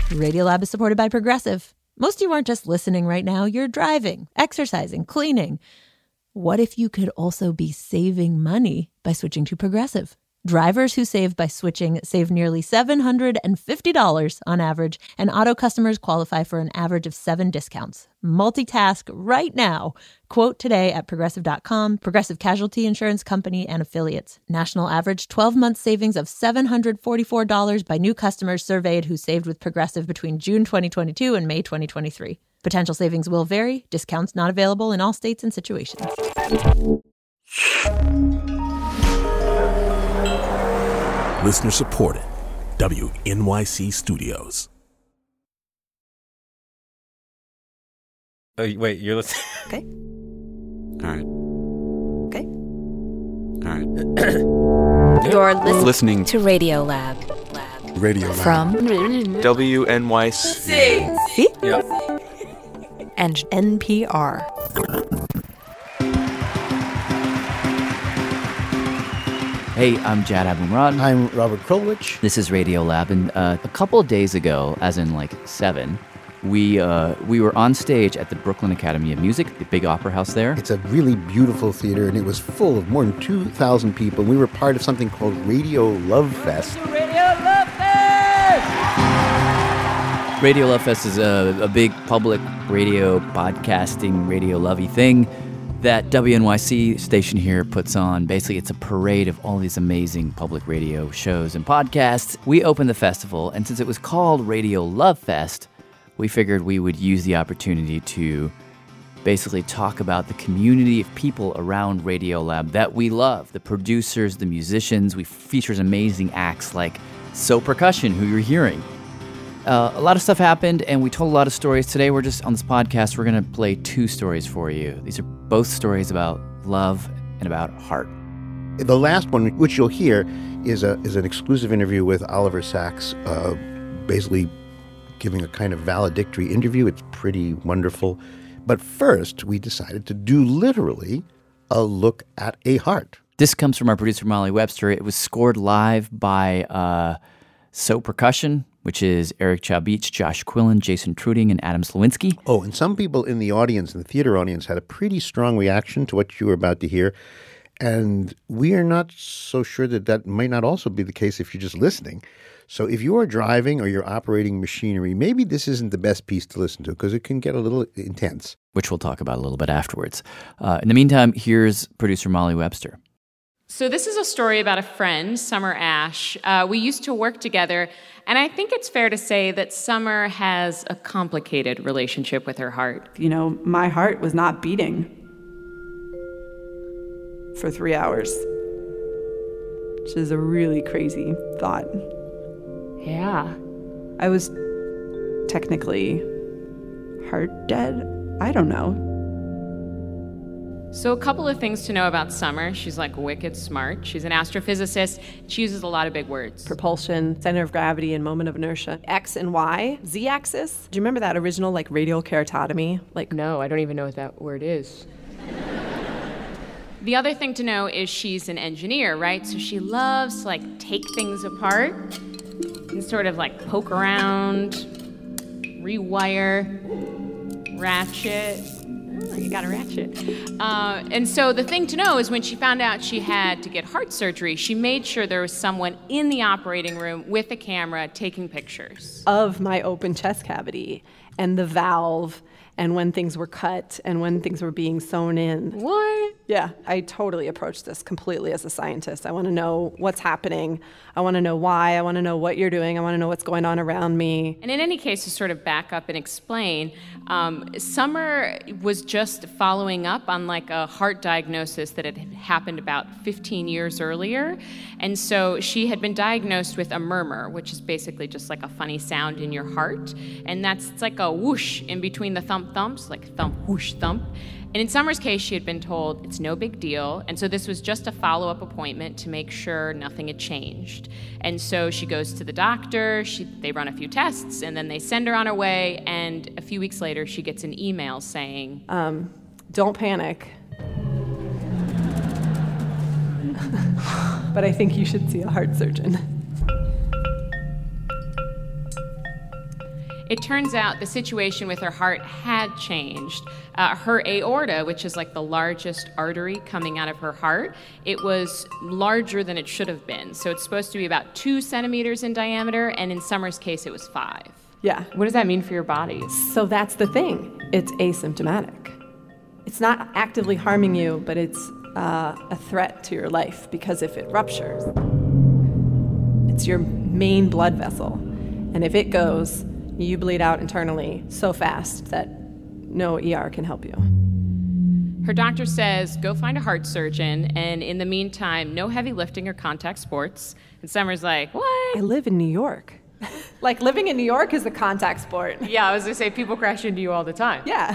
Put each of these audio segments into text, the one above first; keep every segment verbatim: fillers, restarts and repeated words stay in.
Radiolab is supported by Progressive. Most of you aren't just listening right now. You're driving, exercising, cleaning. What if you could also be saving money by switching to Progressive? Drivers who save by switching save nearly seven hundred fifty dollars on average, and auto customers qualify for an average of seven discounts. Multitask right now. Quote today at Progressive dot com. Progressive Casualty Insurance Company and Affiliates. National average twelve-month savings of seven hundred forty-four dollars by new customers surveyed who saved with Progressive between June twenty twenty-two and May twenty twenty-three. Potential savings will vary. Discounts not available in all states and situations. Listener supported. W N Y C Studios. Oh, wait, you're listening? Okay. All right. Okay. All right. You're listening, listening to Radiolab. Lab. Radio Lab. From W N Y C. C. Yep. And N P R. Hey, I'm Jad Abumrad. I'm Robert Krulwich. This is Radiolab, and uh, a couple of days ago, as in like seven, we uh, we were on stage at the Brooklyn Academy of Music, the big opera house there. It's a really beautiful theater, and it was full of more than two thousand people. We were part of something called Radio Love Fest. Radio Love Fest! Radio Love Fest is a, a big public radio podcasting, radio lovey thing that W N Y C station here puts on. Basically, it's a parade of all these amazing public radio shows and podcasts. We opened the festival, and since it was called Radio Love Fest, we figured we would use the opportunity to basically talk about the community of people around Radiolab that we love. The producers, the musicians. We feature amazing acts like So Percussion, who you're hearing. Uh, a lot of stuff happened, and we told a lot of stories. Today, we're just on this podcast, we're going to play two stories for you. These are both stories about love and about heart. The last one, which you'll hear, is a is an exclusive interview with Oliver Sacks, uh, basically giving a kind of valedictory interview. It's pretty wonderful. But first, we decided to do literally a look at a heart. This comes from our producer, Molly Webster. It was scored live by uh, So Percussion, which is Eric Chabich, Josh Quillen, Jason Truding, and Adam Slawinski. Oh, and some people in the audience, in the theater audience, had a pretty strong reaction to what you were about to hear. And we are not so sure that that might not also be the case if you're just listening. So if you are driving or you're operating machinery, maybe this isn't the best piece to listen to because it can get a little intense. Which we'll talk about a little bit afterwards. Uh, in the meantime, here's producer Molly Webster. So this is a story about a friend, Summer Ash. Uh, we used to work together, and I think it's fair to say that Summer has a complicated relationship with her heart. You know, my heart was not beating for three hours, which is a really crazy thought. Yeah. I was technically heart dead. I don't know. So a couple of things to know about Summer. She's like wicked smart. She's an astrophysicist. She uses a lot of big words. Propulsion, center of gravity, and moment of inertia. X and Y, Z-axis. Do you remember that original like radial keratotomy? Like, no, I don't even know what that word is. The other thing to know is she's an engineer, right? So she loves to like take things apart and sort of like poke around, rewire, ratchet. Oh, you got a ratchet. Uh, and so the thing to know is when she found out she had to get heart surgery, she made sure there was someone in the operating room with a camera taking pictures of my open chest cavity and the valve and when things were cut and when things were being sewn in. What? Yeah, I totally approach this completely as a scientist. I want to know what's happening. I want to know why. I want to know what you're doing. I want to know what's going on around me. And in any case, to sort of back up and explain, um, Summer was just following up on like a heart diagnosis that had happened about fifteen years earlier. And so she had been diagnosed with a murmur, which is basically just like a funny sound in your heart. And that's it's like a whoosh in between the thump thumps, like thump, whoosh, thump. And in Summer's case, she had been told it's no big deal. And so this was just a follow-up appointment to make sure nothing had changed. And so she goes to the doctor, she, they run a few tests, and then they send her on her way. And a few weeks later, she gets an email saying, um, don't panic. But I think you should see a heart surgeon. It turns out the situation with her heart had changed. Uh, her aorta, which is like the largest artery coming out of her heart, it was larger than it should have been. So it's supposed to be about two centimeters in diameter, and in Summer's case, it was five. Yeah. What does that mean for your body? So that's the thing. It's asymptomatic. It's not actively harming you, but it's uh, a threat to your life, because if it ruptures, it's your main blood vessel. And if it goes, you bleed out internally so fast that no E R can help you. Her doctor says, go find a heart surgeon, and in the meantime, no heavy lifting or contact sports. And Summer's like, what? I live in New York. Like, living in New York is a contact sport. Yeah, I was gonna say, people crash into you all the time. Yeah.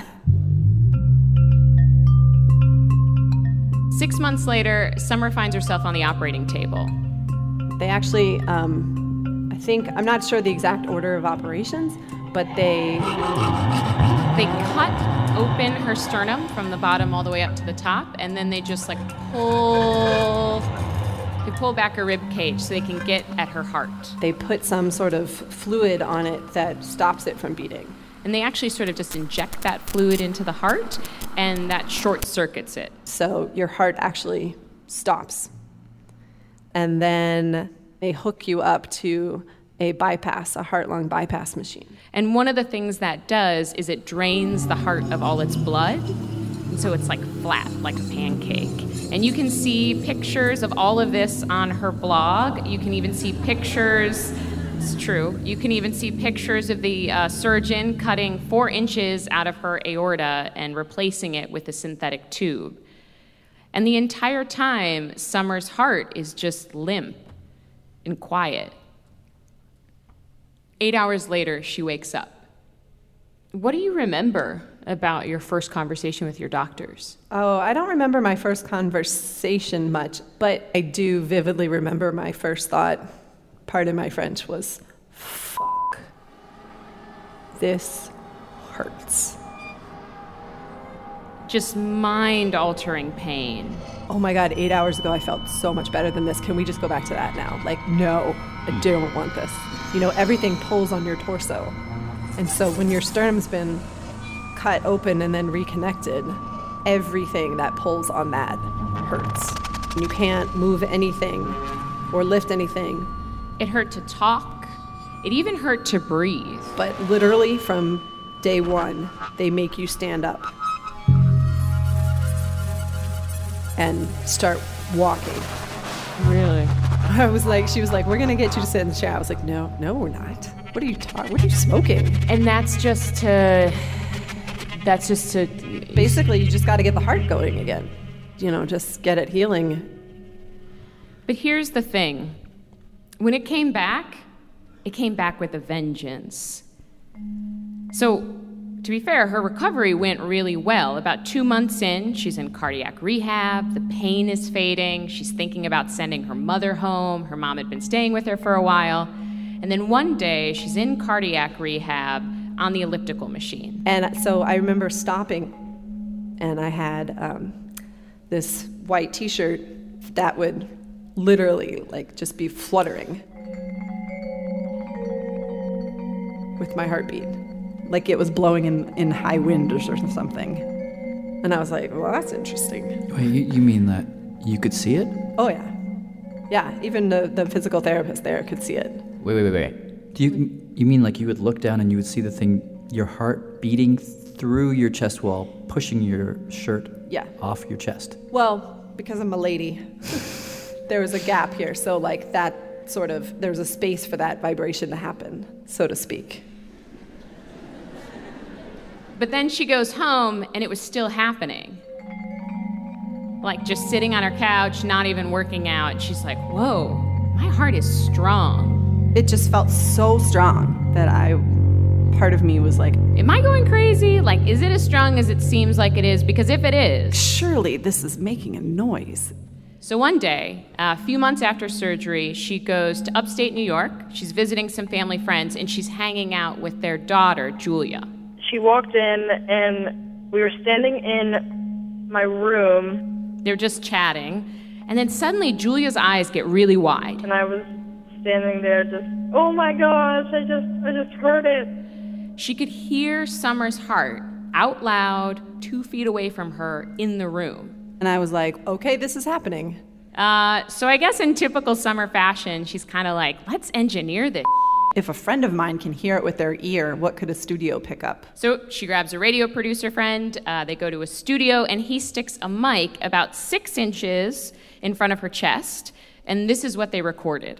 Six months later, Summer finds herself on the operating table. They actually, um, I think, I'm not sure the exact order of operations, but they... They cut open her sternum from the bottom all the way up to the top, and then they just like pull... They pull back her rib cage so they can get at her heart. They put some sort of fluid on it that stops it from beating. And they actually sort of just inject that fluid into the heart, and that short circuits it. So your heart actually stops. And then they hook you up to a bypass, a heart-lung bypass machine. And one of the things that does is it drains the heart of all its blood, and so it's like flat, like a pancake. And you can see pictures of all of this on her blog. You can even see pictures, it's true, you can even see pictures of the uh, surgeon cutting four inches out of her aorta and replacing it with a synthetic tube. And the entire time, Summer's heart is just limp and quiet. Eight hours later, she wakes up. What do you remember about your first conversation with your doctors? Oh, I don't remember my first conversation much, but I do vividly remember my first thought, pardon my French, was, fuck, this hurts. Just mind-altering pain. Oh my God, eight hours ago I felt so much better than this. Can we just go back to that now? Like, no, I don't want this. You know, everything pulls on your torso. And so when your sternum's been cut open and then reconnected, everything that pulls on that hurts. You can't move anything or lift anything. It hurt to talk. It even hurt to breathe. But literally from day one, they make you stand up and start walking. Really? I was like, she was like, we're gonna get you to sit in the chair. I was like, no, no, we're not. What are you talking? What are you smoking? And that's just to, that's just to... Basically, you just gotta get the heart going again. You know, just get it healing. But here's the thing. When it came back, it came back with a vengeance. So, to be fair, her recovery went really well. About two months in, she's in cardiac rehab, the pain is fading, she's thinking about sending her mother home, her mom had been staying with her for a while, and then one day, she's in cardiac rehab on the elliptical machine. And so I remember stopping, and I had um, this white t-shirt that would literally like just be fluttering with my heartbeat. Like it was blowing in, in high wind or something. And I was like, well, that's interesting. Wait, you, you mean that you could see it? Oh, yeah. Yeah, even the, the physical therapist there could see it. Wait, wait, wait, wait. Do you you mean like you would look down and you would see the thing, your heart beating through your chest wall, pushing your shirt yeah. off your chest? Well, because I'm a lady, there was a gap here. So like that sort of, there's a space for that vibration to happen, so to speak. But then she goes home, and it was still happening. Like, just sitting on her couch, not even working out. She's like, whoa, my heart is strong. It just felt so strong that I, part of me was like, am I going crazy? Like, is it as strong as it seems like it is? Because if it is... surely this is making a noise. So one day, a few months after surgery, she goes to upstate New York. She's visiting some family friends, and she's hanging out with their daughter, Julia. She walked in, and we were standing in my room. They're just chatting, and then suddenly Julia's eyes get really wide. And I was standing there just, oh my gosh, I just, I just heard it. she could hear Summer's heart out loud two feet away from her in the room. And I was like, okay, this is happening. Uh, so I guess in typical Summer fashion, she's kind of like, let's engineer this. If a friend of mine can hear it with their ear, what could a studio pick up? So she grabs a radio producer friend, uh, they go to a studio, and he sticks a mic about six inches in front of her chest, and this is what they recorded.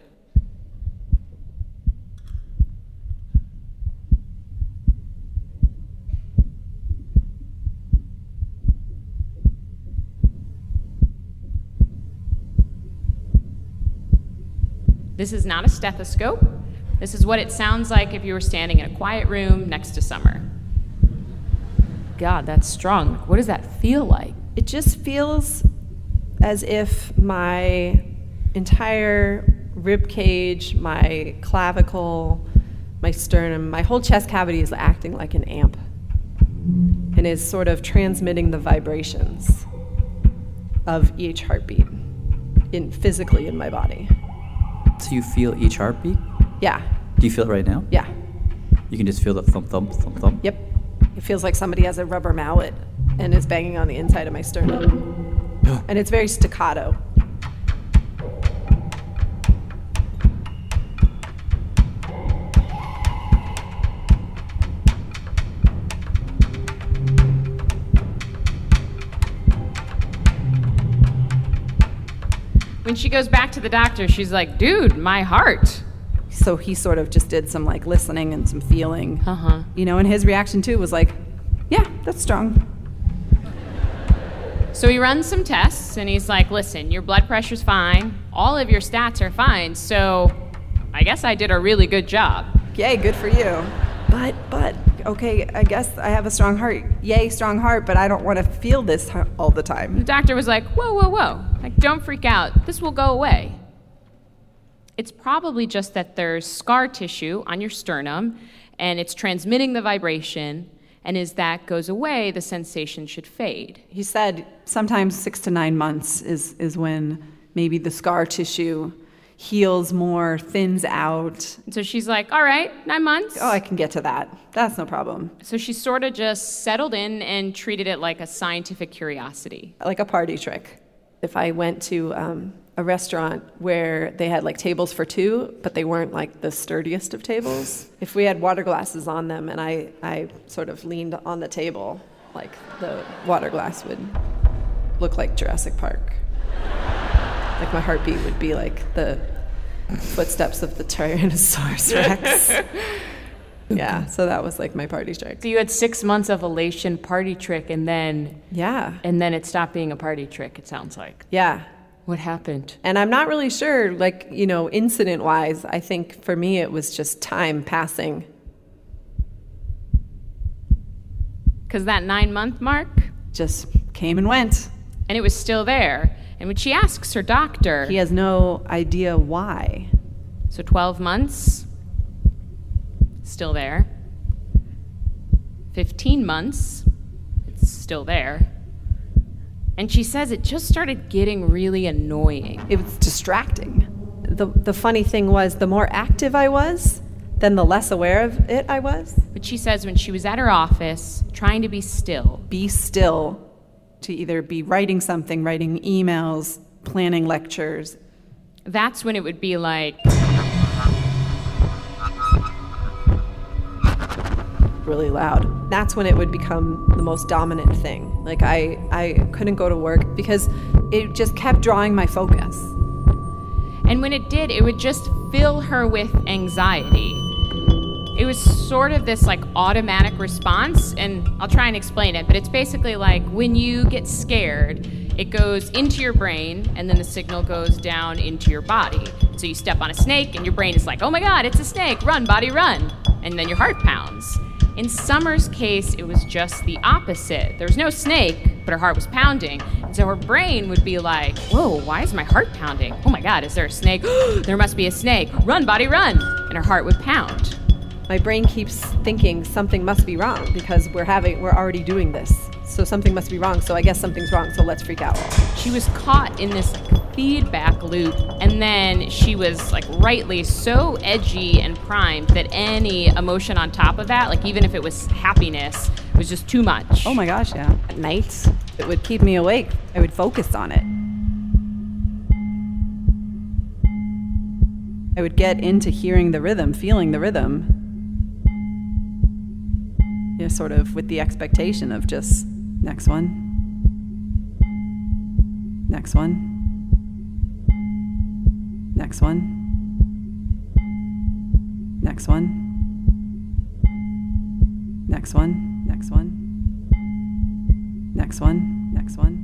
This is not a stethoscope. This is what it sounds like if you were standing in a quiet room next to Summer. God, that's strong. What does that feel like? It just feels as if my entire rib cage, my clavicle, my sternum, my whole chest cavity is acting like an amp and is sort of transmitting the vibrations of each heartbeat in physically in my body. So you feel each heartbeat? Yeah. Do you feel it right now? Yeah. You can just feel the thump, thump, thump, thump? Yep. It feels like somebody has a rubber mallet and is banging on the inside of my sternum. And it's very staccato. When she goes back to the doctor, she's like, dude, my heart. So he sort of just did some like listening and some feeling. Uh-huh. You know, and his reaction too was like, yeah, that's strong. So he runs some tests and he's like, listen, your blood pressure's fine. All of your stats are fine. So I guess I did a really good job. Yay, good for you. But, but, okay, I guess I have a strong heart. Yay, strong heart, but I don't want to feel this all the time. The doctor was like, whoa, whoa, whoa. Like, don't freak out. This will go away. It's probably just that there's scar tissue on your sternum and it's transmitting the vibration, and as that goes away, the sensation should fade. He said sometimes six to nine months is, is when maybe the scar tissue heals more, thins out. And so she's like, all right, nine months. Oh, I can get to that. That's no problem. So she sort of just settled in and treated it like a scientific curiosity. Like a party trick. If I went to um, a restaurant where they had like tables for two, but they weren't like the sturdiest of tables, if we had water glasses on them and I, I sort of leaned on the table, like the water glass would look like Jurassic Park. Like my heartbeat would be like the footsteps of the Tyrannosaurus Rex. Yeah, so that was like my party trick. So you had six months of elation party trick, and then yeah, and then it stopped being a party trick. It sounds like. Yeah. What happened? And I'm not really sure, like, you know, incident-wise. I think for me it was just time passing. Because that nine-month mark just came and went, and it was still there. And when she asks her doctor, he has no idea why. So twelve months, still there. fifteen months, it's still there. And she says it just started getting really annoying. It was distracting. The, the funny thing was, the more active I was, then the less aware of it I was. But she says when she was at her office, trying to be still. Be still. To either be writing something, writing emails, planning lectures. That's when it would be like... really loud. That's when it would become the most dominant thing. Like I, I couldn't go to work because it just kept drawing my focus. And when it did, it would just fill her with anxiety. It was sort of this like automatic response, and I'll try and explain it, but it's basically like when you get scared, it goes into your brain and then the signal goes down into your body. So you step on a snake and your brain is like, oh my God, it's a snake, run, body, run. And then your heart pounds. In Summer's case, it was just the opposite. There was no snake, but her heart was pounding. And so her brain would be like, whoa, why is my heart pounding? Oh my God, is there a snake? There must be a snake. Run, body, run. And her heart would pound. My brain keeps thinking something must be wrong because we're having, we're already doing this. So something must be wrong. So I guess something's wrong. So let's freak out. She was caught in this feedback loop. And then she was like rightly so edgy and primed that any emotion on top of that, like even if it was happiness, was just too much. Oh my gosh, yeah. At night, it would keep me awake. I would focus on it. I would get into hearing the rhythm, feeling the rhythm. Yeah, sort of with the expectation of just next one, next one, next one, next one, next one, next one, next one, next one,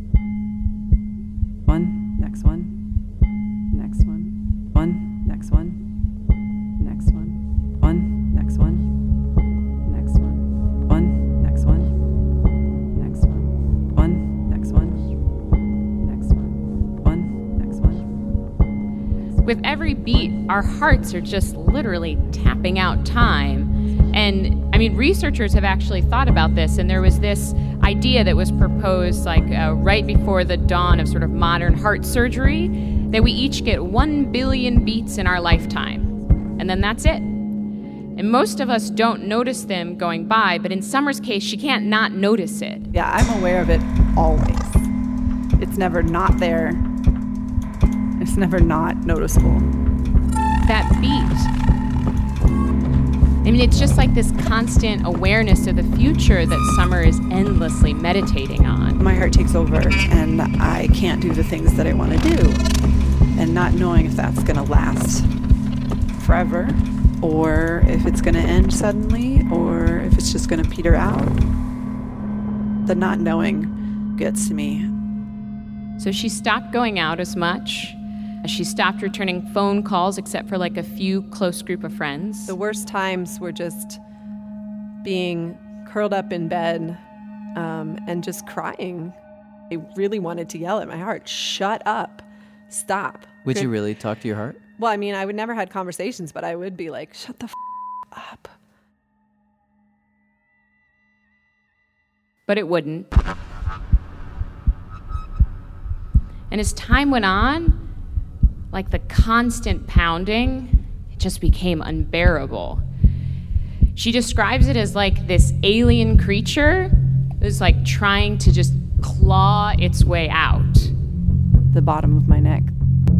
one, next one, next one, one. Next one, next one, one, next one, next one, one, next one, next one, one, next one, next one, one, next one. With every beat, our hearts are just literally tapping out time. And I mean, researchers have actually thought about this, and there was this idea that was proposed like uh, right before the dawn of sort of modern heart surgery, that we each get one billion beats in our lifetime, and then that's it. And most of us don't notice them going by, but in Summer's case, she can't not notice it. Yeah, I'm aware of it always. It's never not there. It's never not noticeable. That beat. I mean, it's just like this constant awareness of the future that Summer is endlessly meditating on. My heart takes over, and I can't do the things that I want to do. And not knowing if that's going to last forever, or if it's going to end suddenly, or if it's just going to peter out. The not knowing gets to me. So she stopped going out as much. She stopped returning phone calls except for like a few close group of friends. The worst times were just being curled up in bed um, and just crying. I really wanted to yell at my heart, shut up, stop. Would you really talk to your heart? Well, I mean, I would never had conversations, but I would be like, shut the f- up. But it wouldn't. And as time went on, like the constant pounding, it just became unbearable. She describes it as like this alien creature who's like trying to just claw its way out. The bottom of my neck.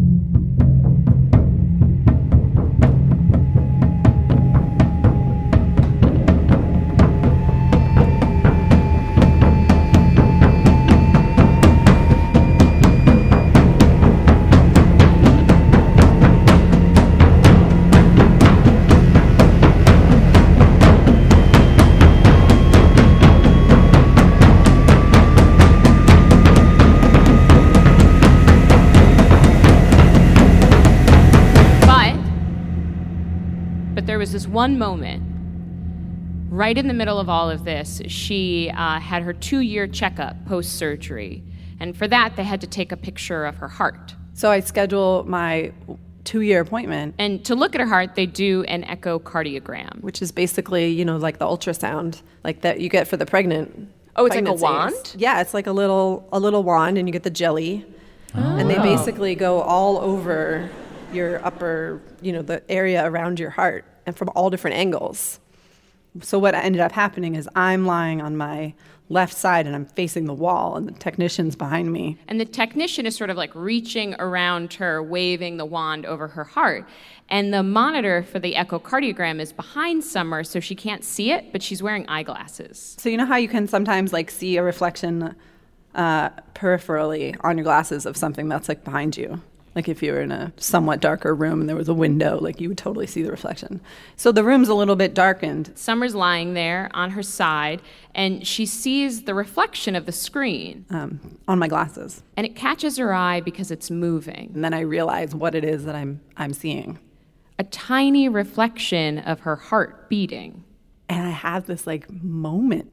There was this one moment, right in the middle of all of this, she uh, had her two-year checkup post-surgery. And for that, they had to take a picture of her heart. So I schedule my two-year appointment. And to look at her heart, they do an echocardiogram. Which is basically, you know, like the ultrasound, like that you get for the pregnant. Oh, it's pregnancies. like a wand? Yeah, it's like a little a little wand, and you get the jelly. Oh. And they basically go all over your upper, you know, the area around your heart, and from all different angles. So what ended up happening is I'm lying on my left side and I'm facing the wall, and the technician's behind me. And the technician is sort of like reaching around her, waving the wand over her heart. And the monitor for the echocardiogram is behind Summer, so she can't see it, but she's wearing eyeglasses. So you know how you can sometimes like see a reflection uh, peripherally on your glasses of something that's like behind you? Like if you were in a somewhat darker room and there was a window, like you would totally see the reflection. So the room's a little bit darkened. Summer's lying there on her side, and she sees the reflection of the screen. Um, on my glasses. And it catches her eye because it's moving. And then I realize what it is that I'm I'm seeing. A tiny reflection of her heart beating. And I have this like moment.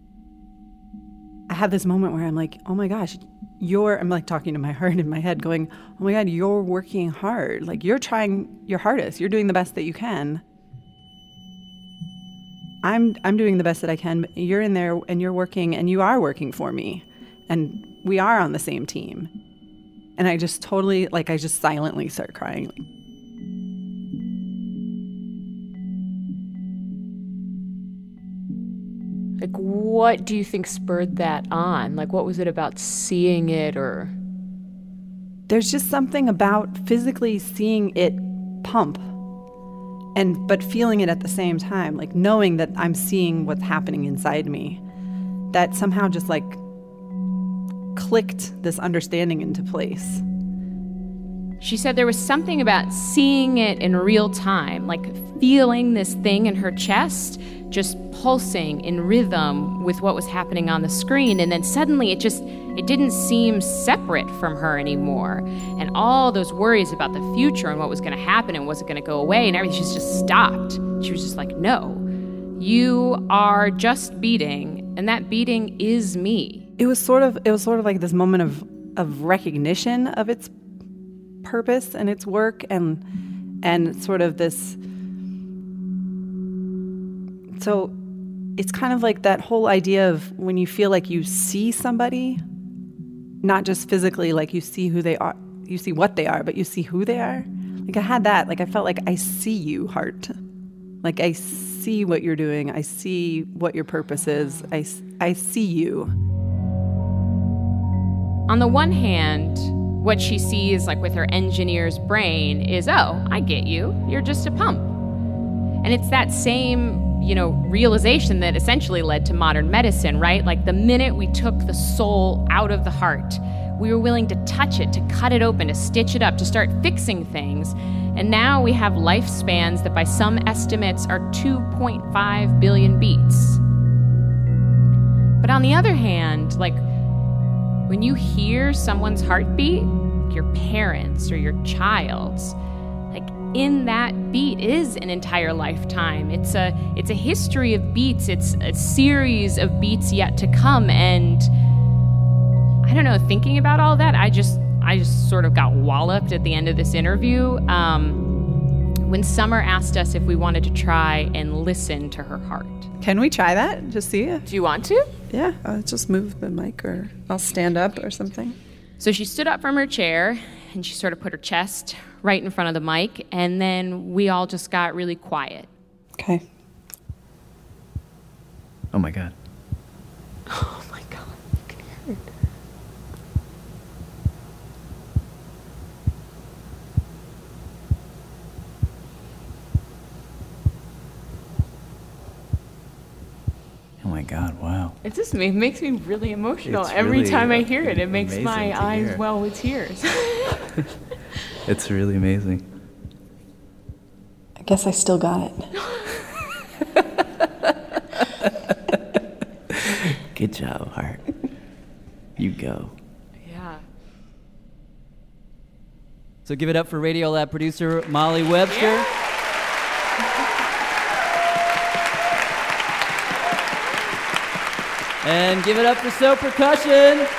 I have this moment where I'm like, oh my gosh, you're, I'm like talking to my heart in my head going, oh my God, you're working hard. Like you're trying your hardest. You're doing the best that you can. I'm I'm doing the best that I can, but you're in there and you're working and you are working for me. And we are on the same team. And I just totally, like, I just silently start crying. Like, what do you think spurred that on? Like, what was it about seeing it or... There's just something about physically seeing it pump and but feeling it at the same time, like knowing that I'm seeing what's happening inside me, that somehow just like clicked this understanding into place. She said there was something about seeing it in real time, like feeling this thing in her chest just pulsing in rhythm with what was happening on the screen, and then suddenly it just it didn't seem separate from her anymore, and all those worries about the future and what was going to happen and was it going to go away and everything, she's just stopped. She was just like, no, you are just beating, and that beating is me. It was sort of it was sort of like this moment of of recognition of its purpose and its work, and and sort of this. So it's kind of like that whole idea of when you feel like you see somebody, not just physically, like you see who they are, you see what they are, but you see who they are. Like I had that, like I felt like I see you, heart. Like I see what you're doing. I see what your purpose is. I, I see you. On the one hand, what she sees, like with her engineer's brain, is, oh, I get you. You're just a pump. And it's that same, you know, realization that essentially led to modern medicine, right? Like the minute we took the soul out of the heart, we were willing to touch it, to cut it open, to stitch it up, to start fixing things. And now we have lifespans that by some estimates are two point five billion beats. But on the other hand, like when you hear someone's heartbeat, your parents or your child's, like in that beat is an entire lifetime. It's a it's a history of beats. It's a series of beats yet to come. And I don't know, thinking about all that, I just I just sort of got walloped at the end of this interview um, when Summer asked us if we wanted to try and listen to her heart. Can we try that? Just see it? Do you want to? Yeah, I'll just move the mic, or I'll stand up or something. So she stood up from her chair and she sort of put her chest right in front of the mic, and then we all just got really quiet. Okay. Oh my God. Oh my God, you can hear it. Oh my God, wow. It just it makes me really emotional. It's Every really time I hear it, it makes amazing my to eyes hear. well with tears. It's really amazing. I guess I still got it. Good job, Heart. You go. Yeah. So give it up for Radiolab producer Molly Webster. Yeah. And give it up for So Percussion.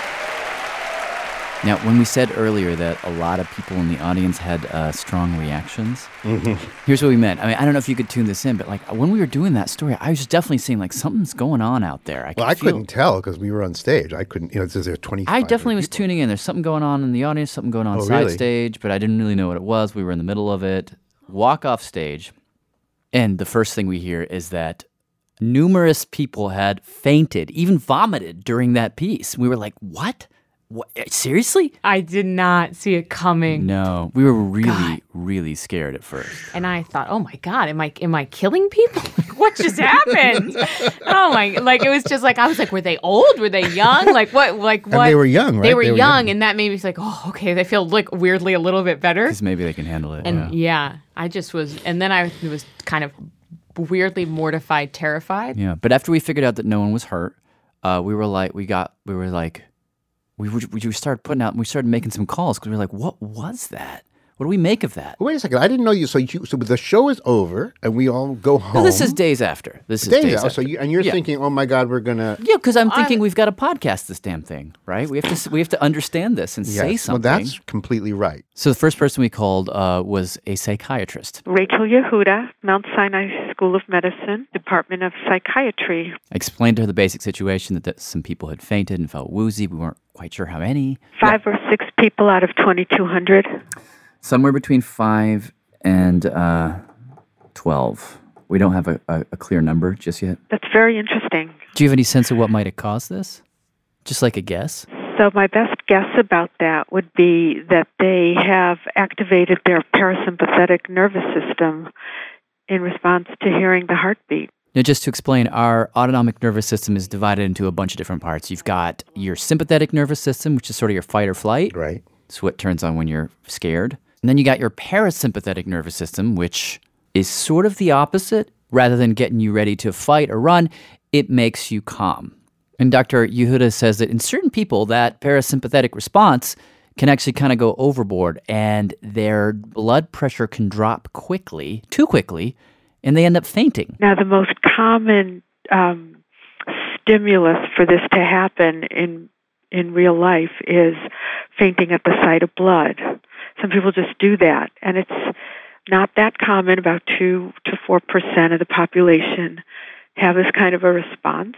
Now, when we said earlier that a lot of people in the audience had uh, strong reactions, Mm-hmm. here's what we meant. I mean, I don't know if you could tune this in, but like when we were doing that story, I was definitely seeing like something's going on out there. I Well, could I feel, couldn't tell because we were on stage. I couldn't, you know, it says there are twenty-five. I definitely was people. tuning in. There's something going on in the audience, something going on Oh, side really? stage, but I didn't really know what it was. We were in the middle of it. Walk off stage, and the first thing we hear is that numerous people had fainted, even vomited during that piece. We were like, what? What? Seriously? I did not see it coming. No, we were really, God. really scared at first. And I thought, oh my God, am I am I killing people? Like, what just happened? Oh my! Like it was just like I was like, were they old? Were they young? Like what? Like what? And they were young, right? They were, They were young, young. and that made me like, oh, okay. They feel like weirdly a little bit better. Because maybe they can handle it. And yeah. yeah, I just was, and then I was kind of weirdly mortified, terrified. Yeah, but after we figured out that no one was hurt, uh, we were like, we got, we were like, we were, we started putting out, we started making some calls because we were like, what was that? What do we make of that? Wait a second. I didn't know you. So you, so the show is over and we all go home. No, this is days after. This is days, days after. after. So you, and you're Yeah. thinking, oh my God, we're gonna. Yeah, because I'm thinking we've got to podcast this damn thing, right? We have to we have to understand this and say Yes. something. Well, that's completely right. So the first person we called uh, was a psychiatrist. Rachel Yehuda, Mount Sinai School of Medicine, Department of Psychiatry. I explained to her the basic situation that, that some people had fainted and felt woozy. We weren't quite sure how many. Five or six people out of twenty-two hundred. Somewhere between five and uh, twelve. We don't have a, a, a clear number just yet. That's very interesting. Do you have any sense of what might have caused this? Just like a guess? So my best guess about that would be that they have activated their parasympathetic nervous system in response to hearing the heartbeat. Now, just to explain, our autonomic nervous system is divided into a bunch of different parts. You've got your sympathetic nervous system, which is sort of your fight or flight. Right. It's what turns on when you're scared. And then you got your parasympathetic nervous system, which is sort of the opposite. Rather than getting you ready to fight or run, it makes you calm. And Doctor Yehuda says that in certain people, that parasympathetic response can actually kind of go overboard and their blood pressure can drop quickly, too quickly, and they end up fainting. Now, the most common um, stimulus for this to happen in in real life is fainting at the sight of blood. Some people just do that, and it's not that common. About two to four percent of the population have this kind of a response.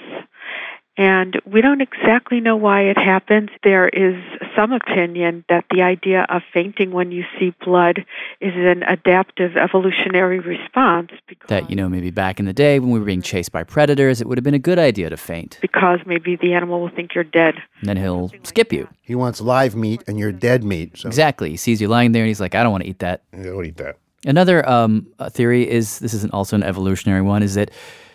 And we don't exactly know why it happens. There is some opinion that the idea of fainting when you see blood is an adaptive evolutionary response. That, you know, maybe back in the day when we were being chased by predators, it would have been a good idea to faint. Because maybe the animal will think you're dead. And then he'll skip you. He wants live meat and you're dead meat. So. Exactly. He sees you lying there and he's like, I don't want to eat that. I don't eat that. Another um, theory is, this isn't also an evolutionary one, is that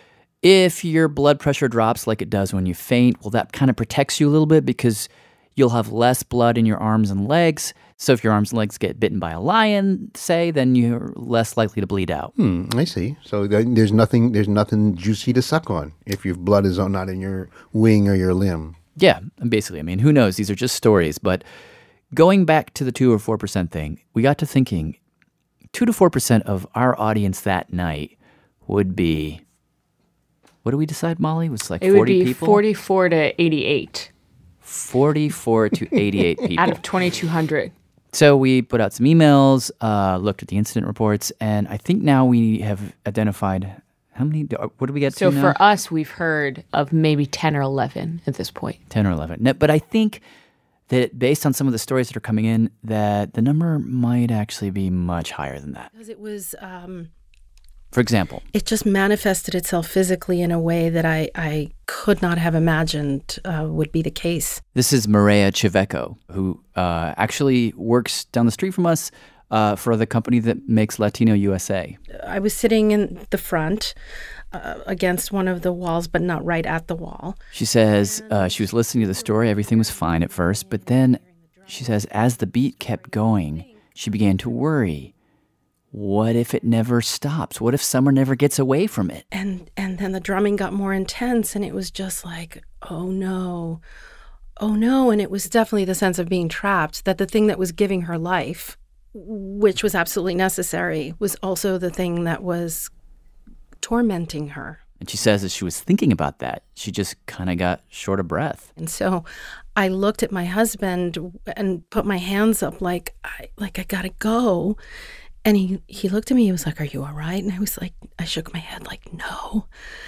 if your blood pressure drops like it does when you faint, well, that kind of protects you a little bit because you'll have less blood in your arms and legs. So if your arms and legs get bitten by a lion, say, then you're less likely to bleed out. Hmm, I see. So there's nothing there's nothing juicy to suck on if your blood is not in your wing or your limb. Yeah, and basically, I mean, who knows? These are just stories. But going back to the two or four percent thing, we got to thinking two to four percent of our audience that night would be... What do we decide, Molly? It was like it forty would be people? forty-four to eighty-eight. forty-four to eighty-eight people. Out of twenty-two hundred. So we put out some emails, uh, looked at the incident reports, and I think now we have identified how many, what do we get So to now? for us, we've heard of maybe ten or eleven at this point. ten or eleven. No, but I think that based on some of the stories that are coming in, that the number might actually be much higher than that. Because it was... Um For example, it just manifested itself physically in a way that I, I could not have imagined uh, would be the case. This is Maria Chiveco, who uh, actually works down the street from us uh, for the company that makes Latino U S A. I was sitting in the front uh, against one of the walls, but not right at the wall. She says uh, she was listening to the story. Everything was fine at first. But then she says as the beat kept going, she began to worry. What if it never stops? What if Summer never gets away from it? And and then the drumming got more intense, and it was just like, oh no, oh no. And it was definitely the sense of being trapped, that the thing that was giving her life, which was absolutely necessary, was also the thing that was tormenting her. And she says as she was thinking about that, she just kind of got short of breath. And so I looked at my husband and put my hands up like, I, like I gotta go. And he, he looked at me, he was like, are you all right? And I was like, I shook my head like, no.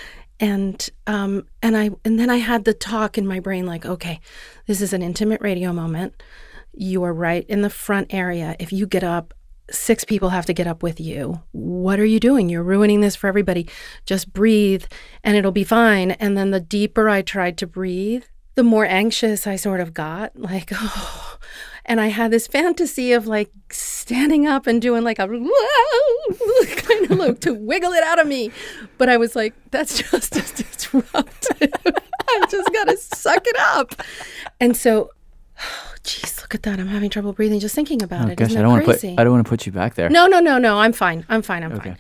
And um and I and then I had the talk in my brain like, okay, this is an intimate radio moment. You are right in the front area. If you get up, six people have to get up with you. What are you doing? You're ruining this for everybody. Just breathe and it'll be fine. And then the deeper I tried to breathe, the more anxious I sort of got, like, oh. And I had this fantasy of like standing up and doing like a kind of like to wiggle it out of me. But I was like, that's just as disruptive. I just got to suck it up. And so, oh, geez, look at that. I'm having trouble breathing just thinking about oh, it. Gosh, Isn't I don't that want to crazy? put I don't want to put you back there. No, no, no, no. I'm fine. I'm fine. I'm okay. fine.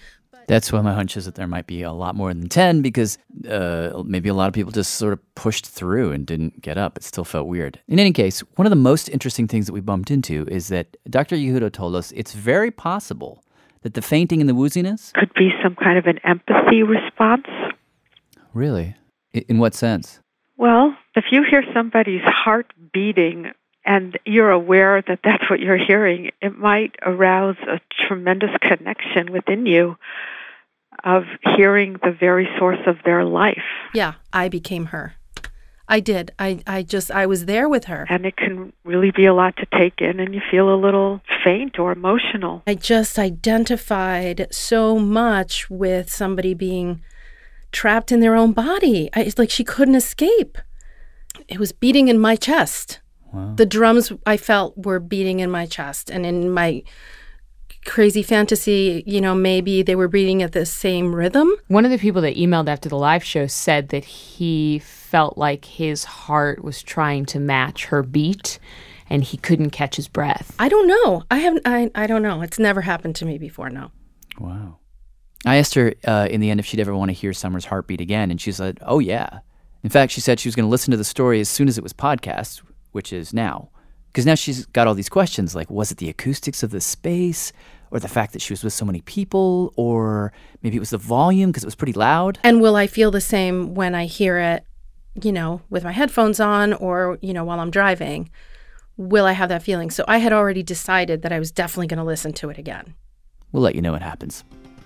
That's why my hunch is that there might be a lot more than ten because uh, maybe a lot of people just sort of pushed through and didn't get up. It still felt weird. In any case, one of the most interesting things that we bumped into is that Doctor Yehuda told us it's very possible that the fainting and the wooziness could be some kind of an empathy response. Really? I- in what sense? Well, if you hear somebody's heart beating and you're aware that that's what you're hearing, it might arouse a tremendous connection within you of hearing the very source of their life. Yeah, I became her. I did. I, I just, I was there with her. And it can really be a lot to take in, and you feel a little faint or emotional. I just identified so much with somebody being trapped in their own body. I, it's like she couldn't escape. It was beating in my chest. Wow. The drums I felt were beating in my chest, and in my crazy fantasy, you know, maybe they were beating at the same rhythm. One of the people that emailed after the live show said that he felt like his heart was trying to match her beat and he couldn't catch his breath. I don't know. I haven't, I, I don't know. It's never happened to me before, no. Wow. I asked her uh, in the end if she'd ever want to hear Summer's heartbeat again, and she said, oh, yeah. In fact, she said she was going to listen to the story as soon as it was podcast, which is now. Because now she's got all these questions, like, was it the acoustics of the space, or the fact that she was with so many people, or maybe it was the volume because it was pretty loud? And will I feel the same when I hear it, you know, with my headphones on, or, you know, while I'm driving? Will I have that feeling? So I had already decided that I was definitely going to listen to it again. We'll let you know what happens.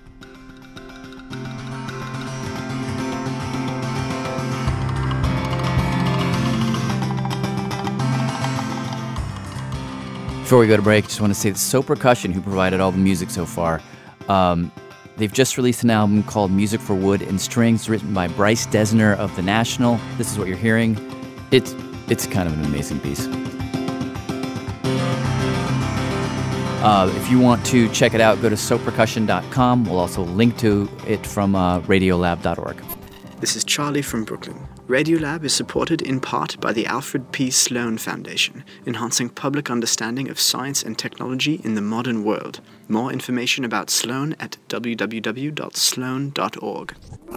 Before we go to break, just want to say that Soap Percussion, who provided all the music so far, um, they've just released an album called Music for Wood and Strings, written by Bryce Dessner of The National. This is what you're hearing. It's, it's kind of an amazing piece. Uh, if you want to check it out, go to soap percussion dot com. We'll also link to it from uh, radiolab dot org. This is Charlie from Brooklyn. Radiolab is supported in part by the Alfred P. Sloan Foundation, enhancing public understanding of science and technology in the modern world. More information about Sloan at w w w dot sloan dot org.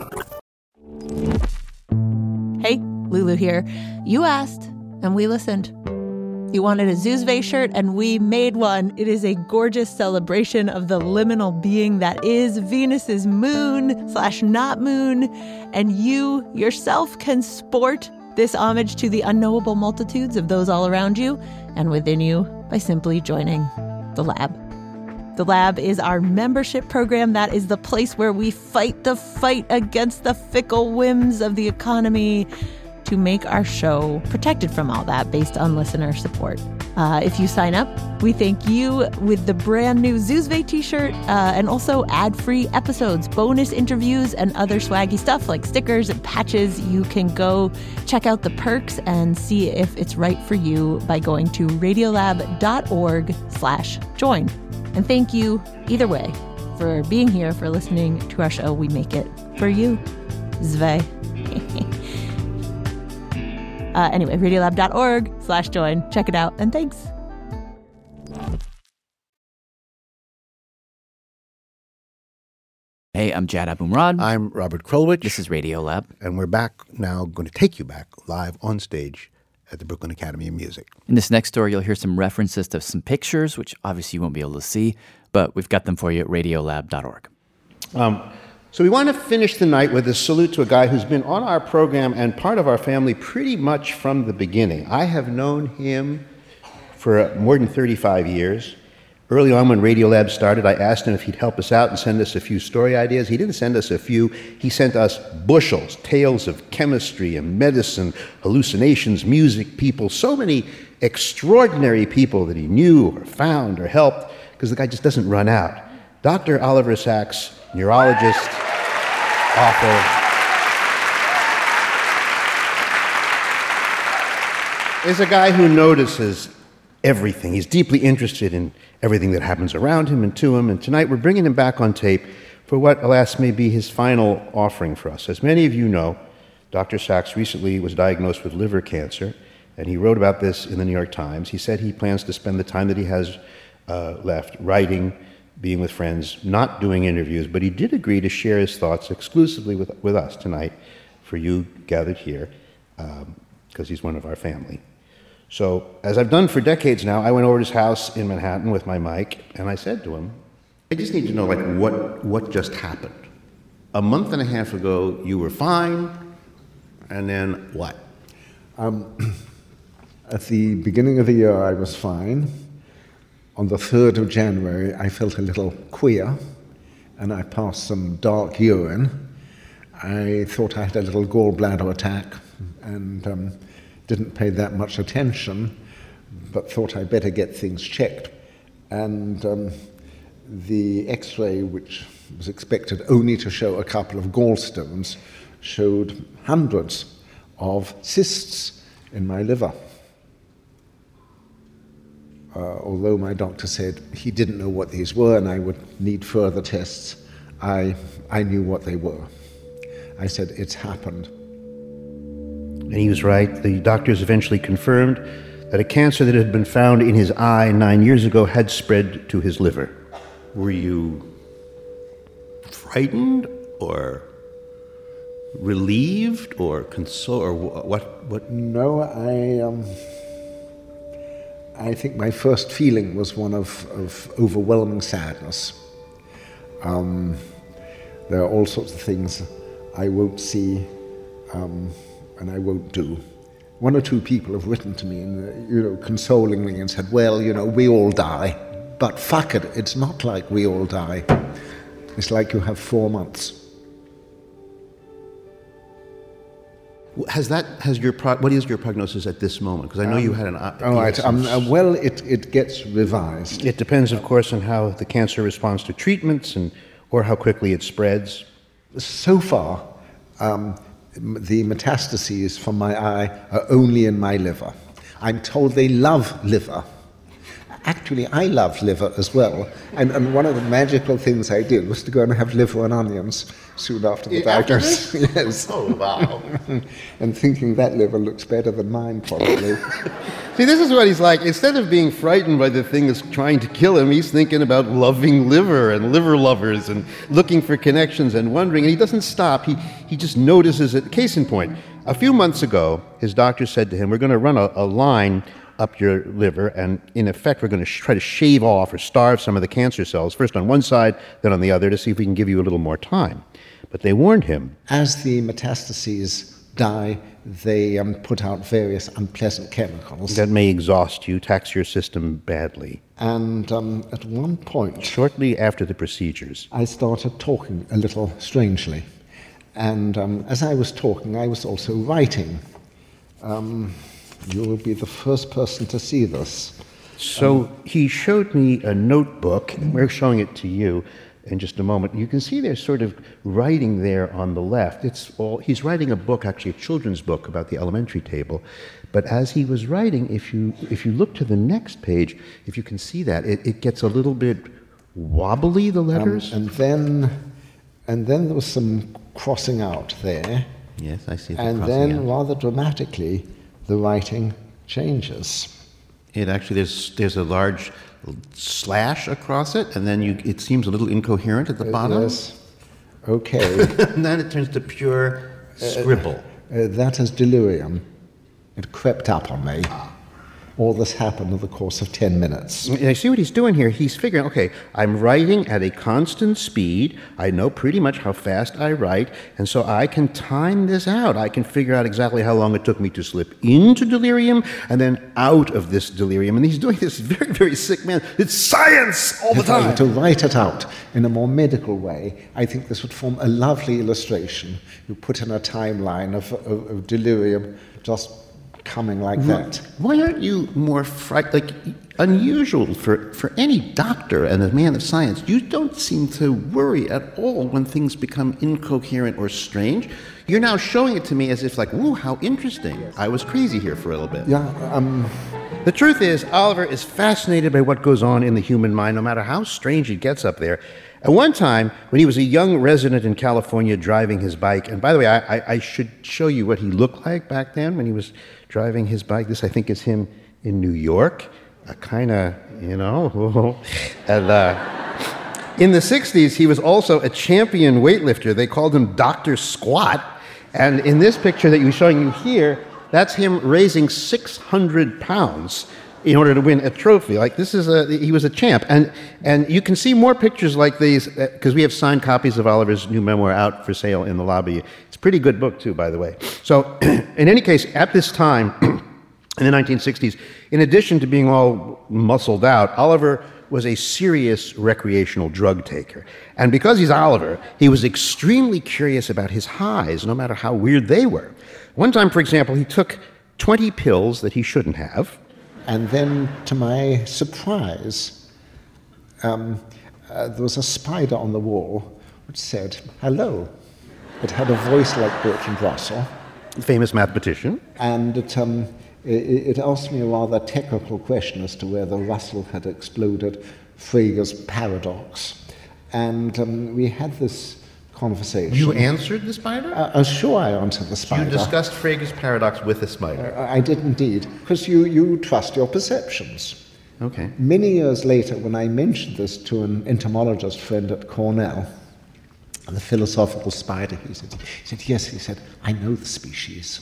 Hey, Lulu here. You asked, and we listened. You wanted a Zuzve shirt, and we made one. It is a gorgeous celebration of the liminal being that is Venus's moon slash not moon. And you yourself can sport this homage to the unknowable multitudes of those all around you and within you by simply joining the lab. The Lab is our membership program. That is the place where we fight the fight against the fickle whims of the economy to make our show protected from all that based on listener support. Uh, if you sign up, we thank you with the brand new Zuzve t-shirt uh, and also ad-free episodes, bonus interviews, and other swaggy stuff like stickers and patches. You can go check out the perks and see if it's right for you by going to radiolab dot org slash join. And thank you, either way, for being here, for listening to our show. We make it for you. Zve. Uh, anyway, radiolab dot org slash join. Check it out, and thanks. Hey, I'm Jad Abumrad. I'm Robert Krulwich. This is Radiolab. And we're back now, going to take you back live on stage at the Brooklyn Academy of Music. In this next story, you'll hear some references to some pictures, which obviously you won't be able to see, but we've got them for you at radiolab dot org. Um, So we want to finish the night with a salute to a guy who's been on our program and part of our family pretty much from the beginning. I have known him for more than thirty-five years. Early on when Radiolab started, I asked him if he'd help us out and send us a few story ideas. He didn't send us a few. He sent us bushels, tales of chemistry and medicine, hallucinations, music, people, so many extraordinary people that he knew or found or helped, because the guy just doesn't run out. Doctor Oliver Sacks, neurologist, author. Is a guy who notices everything. He's deeply interested in everything that happens around him and to him. And tonight we're bringing him back on tape for what, alas, may be his final offering for us. As many of you know, Doctor Sacks recently was diagnosed with liver cancer, and he wrote about this in the New York Times. He said he plans to spend the time that he has uh, left writing, being with friends, not doing interviews, but he did agree to share his thoughts exclusively with, with us tonight, for you gathered here, because um, he's one of our family. So, as I've done for decades now, I went over to his house in Manhattan with my mic, and I said to him, I just need to know, like, what, what just happened? A month and a half ago, you were fine, and then what? Um, at the beginning of the year, I was fine. On the third of January, I felt a little queer, and I passed some dark urine. I thought I had a little gallbladder attack, and um, didn't pay that much attention, but thought I'd better get things checked. And um, the X-ray, which was expected only to show a couple of gallstones, showed hundreds of cysts in my liver. Uh, although my doctor said he didn't know what these were and I would need further tests, I, I knew what they were. I said, it's happened. And he was right. The doctors eventually confirmed that a cancer that had been found in his eye nine years ago had spread to his liver. Were you frightened or relieved or consoled or what? What? No, I. Um, I think my first feeling was one of, of overwhelming sadness. Um, there are all sorts of things I won't see. Um, and I won't do. One or two people have written to me and, uh, you know, consoling me and said, well, you know, we all die, but fuck it, it's not like we all die. It's like you have four months. Has that, has your, pro- what is your prognosis at this moment? Because I know um, you had an... Uh, oh, right. um, uh, well, it, it gets revised. It depends, of course, on how the cancer responds to treatments and or how quickly it spreads. So far, um, the metastases from my eye are only in my liver. I'm told they love liver. Actually, I love liver as well. And, and one of the magical things I did was to go and have liver and onions soon after the diagnosis. Yes. Oh, wow. And thinking that liver looks better than mine, probably. See, this is what he's like. Instead of being frightened by the thing that's trying to kill him, he's thinking about loving liver and liver lovers and looking for connections and wondering. And he doesn't stop. He, he just notices it. Case in point, a few months ago, his doctor said to him, we're going to run a, a line up your liver, and in effect, we're going to sh- try to shave off or starve some of the cancer cells, first on one side, then on the other, to see if we can give you a little more time. But they warned him. As the metastases die, they um, put out various unpleasant chemicals. That may exhaust you, tax your system badly. And um, at one point... Shortly after the procedures... I started talking a little strangely. And um, as I was talking, I was also writing. Um... You will be the first person to see this. So um, he showed me a notebook, and we're showing it to you in just a moment. You can see there's sort of writing there on the left. It's all, he's writing a book, actually a children's book about the elementary table. But as he was writing, if you if you look to the next page, if you can see that, it, it gets a little bit wobbly, the letters. Um, and then and then there was some crossing out there. Yes, I see the And crossing then, out. rather dramatically, the writing changes. It actually, there's there's a large slash across it, and then you it seems a little incoherent at the Uh, bottom. yes. Okay. And then it turns to pure scribble. Uh, uh, that is delirium. It crept up on me. All this happened in the course of ten minutes. And I see what he's doing here. He's figuring, okay, I'm writing at a constant speed. I know pretty much how fast I write, and so I can time this out. I can figure out exactly how long it took me to slip into delirium and then out of this delirium. And he's doing this very, very sick man. It's science all the If I were time. to write it out in a more medical way, I think this would form a lovely illustration. You put in a timeline of, of, of delirium just coming like that. Why aren't you more fright like unusual for, for any doctor and a man of science? You don't seem to worry at all when things become incoherent or strange. You're now showing it to me as if like, ooh, how interesting. I was crazy here for a little bit. Yeah, um... The truth is, Oliver is fascinated by what goes on in the human mind, no matter how strange it gets up there. At one time, when he was a young resident in California driving his bike, and by the way, I, I, I should show you what he looked like back then when he was driving his bike. This, I think, is him in New York, a kind of, you know, and uh, In the sixties, he was also a champion weightlifter. They called him Doctor Squat. And in this picture that you're showing you here, that's him raising six hundred pounds in order to win a trophy. Like, this is a, he was a champ. And and you can see more pictures like these, because we have signed copies of Oliver's new memoir out for sale in the lobby. It's a pretty good book, too, by the way. So, in any case, at this time, in the nineteen sixties, in addition to being all muscled out, Oliver was a serious recreational drug taker. And because he's Oliver, he was extremely curious about his highs, no matter how weird they were. One time, for example, he took twenty pills that he shouldn't have. And then, to my surprise, um, uh, there was a spider on the wall which said, "Hello." It had a voice like Bertrand Russell. Famous mathematician. And it, um, it, it asked me a rather technical question as to whether Russell had exploded Frege's paradox. And um, we had this conversation. You answered the spider? Uh, uh, sure, I answered the spider. You discussed Frege's paradox with the spider. Uh, I did indeed, because you, you trust your perceptions. Okay. Many years later, when I mentioned this to an entomologist friend at Cornell, the philosophical spider, he said, he said, yes, he said, I know the species.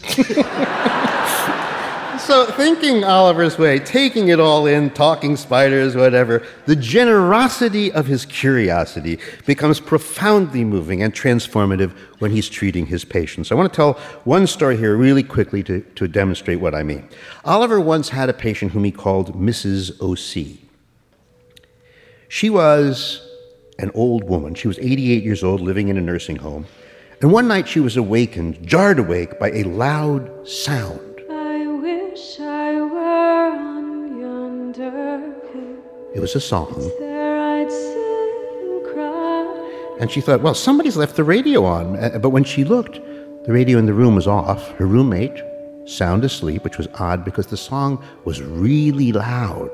So, thinking Oliver's way, taking it all in, talking spiders, whatever, the generosity of his curiosity becomes profoundly moving and transformative when he's treating his patients. I want to tell one story here really quickly to, to demonstrate what I mean. Oliver once had a patient whom he called Missus O C. She was an old woman. She was eighty-eight years old, living in a nursing home. And one night she was awakened, jarred awake, by a loud sound. Wish I were on yonder hill. It was a song. There I'd sit and cry. And she thought, well, somebody's left the radio on. But when she looked, the radio in the room was off. Her roommate, sound asleep, which was odd because the song was really loud.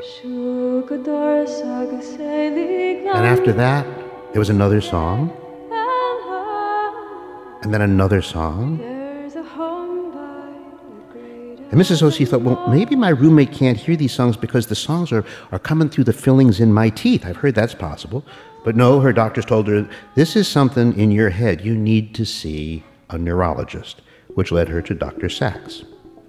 And after that, there was another song. And then another song. And Missus O C thought, well, maybe my roommate can't hear these songs because the songs are, are coming through the fillings in my teeth. I've heard that's possible. But no, her doctors told her, this is something in your head. You need to see a neurologist, which led her to Doctor Sachs.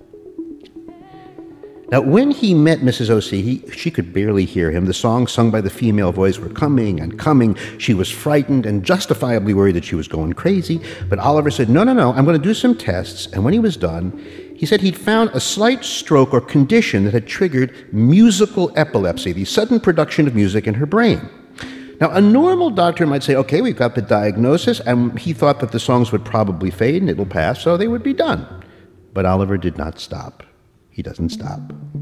Now, when he met Missus O C, he, she could barely hear him. The songs sung by the female voice were coming and coming. She was frightened and justifiably worried that she was going crazy. But Oliver said, no, no, no, I'm going to do some tests. And when he was done, he said he'd found a slight stroke or condition that had triggered musical epilepsy, the sudden production of music in her brain. Now, a normal doctor might say, okay, we've got the diagnosis, and he thought that the songs would probably fade and it'll pass, so they would be done. But Oliver did not stop. He doesn't stop.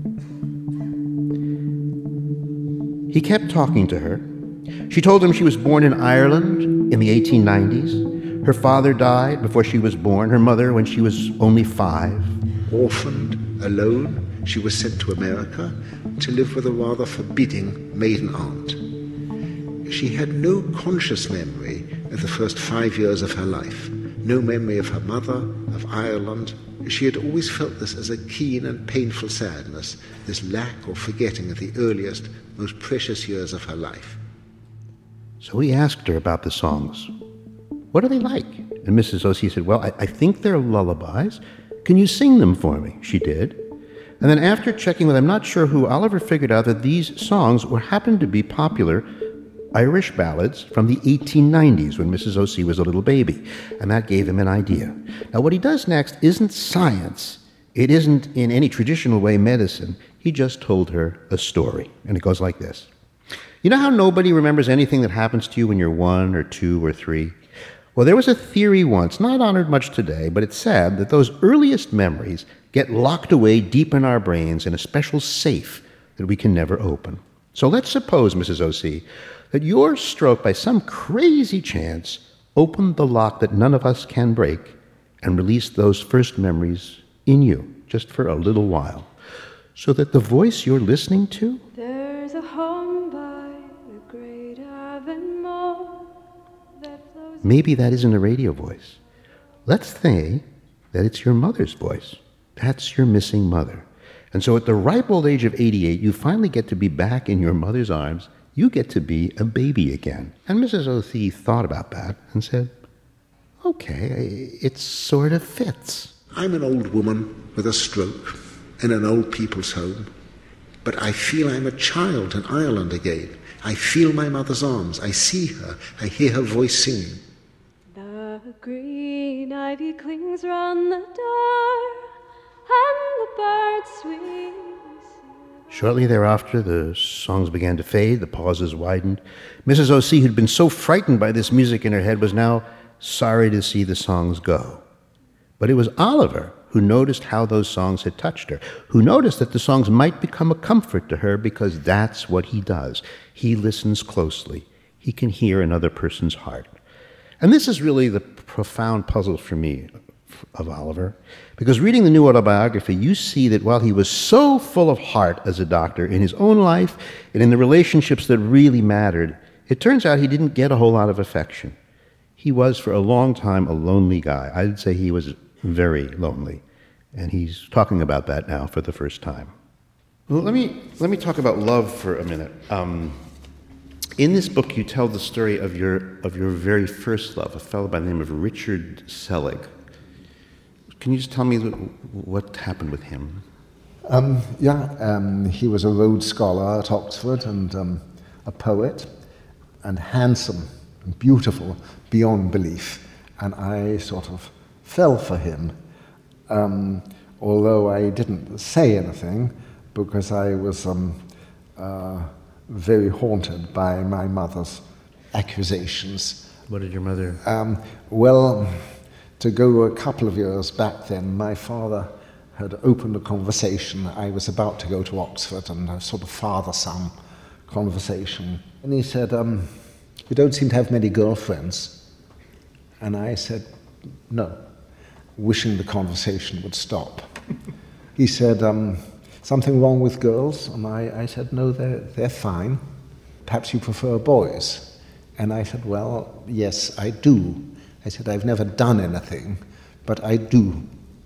He kept talking to her. She told him she was born in Ireland in the eighteen nineties. Her father died before she was born, her mother when she was only five. Orphaned, alone, she was sent to America to live with a rather forbidding maiden aunt. She had no conscious memory of the first five years of her life, no memory of her mother, of Ireland. She had always felt this as a keen and painful sadness, this lack or forgetting of the earliest, most precious years of her life. So he asked her about the songs. What are they like? And Missus O C said, well, I, I think they're lullabies. Can you sing them for me? She did. And then after checking with I'm not sure who, Oliver figured out that these songs were happened to be popular Irish ballads from the eighteen nineties when Missus O C was a little baby. And that gave him an idea. Now, what he does next isn't science. It isn't in any traditional way medicine. He just told her a story. And it goes like this. You know how nobody remembers anything that happens to you when you're one or two or three? Well, there was a theory once, not honored much today, but it's sad that those earliest memories get locked away deep in our brains in a special safe that we can never open. So let's suppose, Missus O C, that your stroke, by some crazy chance, opened the lock that none of us can break and released those first memories in you, just for a little while, so that the voice you're listening to, there's a home by the great Avonmore that flows. Maybe that isn't a radio voice. Let's say that it's your mother's voice. That's your missing mother. And so at the ripe old age of eighty-eight, you finally get to be back in your mother's arms you get to be a baby again. And Missus O'Thee thought about that and said, okay, it sort of fits. I'm an old woman with a stroke in an old people's home, but I feel I'm a child in Ireland again. I feel my mother's arms. I see her. I hear her voice singing. The green ivy clings round the door, and the bird swings. Shortly thereafter, the songs began to fade, the pauses widened. Missus O'C, who'd been so frightened by this music in her head, was now sorry to see the songs go. But it was Oliver who noticed how those songs had touched her, who noticed that the songs might become a comfort to her because that's what he does. He listens closely. He can hear another person's heart. And this is really the profound puzzle for me of Oliver, because reading the new autobiography, you see that while he was so full of heart as a doctor in his own life and in the relationships that really mattered, it turns out he didn't get a whole lot of affection. He was, for a long time, a lonely guy. I'd say he was very lonely, and he's talking about that now for the first time. Well, let me let me talk about love for a minute. Um, in this book, you tell the story of your of your very first love, a fellow by the name of Richard Selig. Can you just tell me what happened with him? Um, yeah, um, he was a Rhodes Scholar at Oxford and um, a poet, and handsome and beautiful beyond belief. And I sort of fell for him, um, although I didn't say anything because I was um, uh, very haunted by my mother's accusations. What did your mother? Um, well, to go a couple of years back then, my father had opened a conversation. I was about to go to Oxford, and a sort of father-son conversation. And he said, um, you don't seem to have many girlfriends. And I said, no, wishing the conversation would stop. He said, um, something wrong with girls? And I, I said, no, they're, they're fine. Perhaps you prefer boys? And I said, well, yes, I do. I said, I've never done anything, but I do.